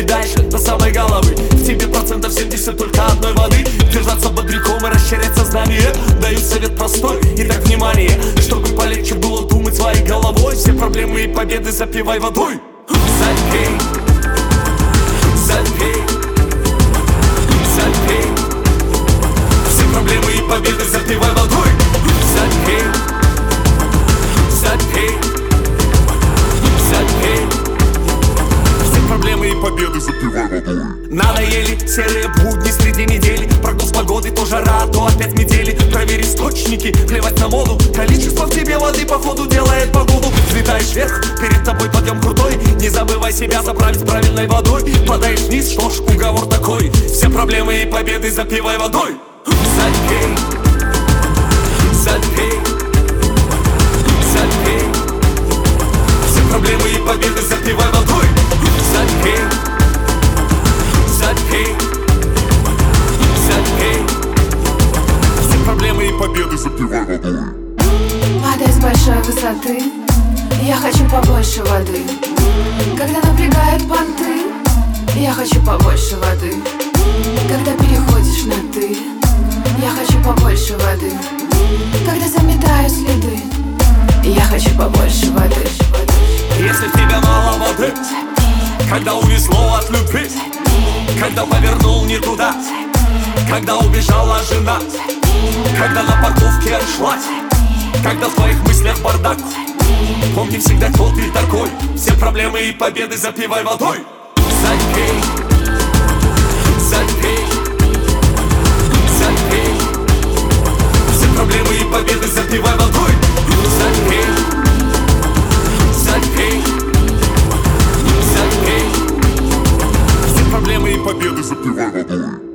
руки дальше, до самой головы. В тебе процентов 70 только одной воды. Держаться бодряком и расширять сознание. Даю совет простой, итак, внимание. Чтобы полегче было думать своей головой, все проблемы и победы запивай водой. Запей, запей, запей. Все проблемы и победы запивай водой. Запей, запей, запей. Все проблемы и победы запивай водой. Надоели серые будни среди недели. Прогноз погоды то жара, то опять метели. Проверь источники, плевать на моду. Количество в тебе воды походу делает погоду. Взлетаешь вверх, перед тобой подъем крутой. Не забывай себя заправить правильной водой. Падаешь вниз, что ж, уговор такой. Все проблемы и победы запивай водой. Запей, запей, запей. Все проблемы и победы запивай водой. Запей, запей, запей. Все проблемы и победы запивай водой. Вода с большой высоты, я хочу побольше воды. Когда напрягают понты, я хочу побольше воды. Когда переходишь на ты, я хочу побольше воды. Когда заметаю следы, я хочу побольше воды. Если в тебя мало воды, когда унесло от любви, когда повернул не туда, когда убежала жена, когда на парковке аншлаг, когда в твоих мыслях бардак. Помни всегда, кто ты такой. Все проблемы и победы запивай водой. Запей, запей, запей. Все проблемы и победы запивай водой. Запей, запей, запей. Все проблемы и победы запивай водой.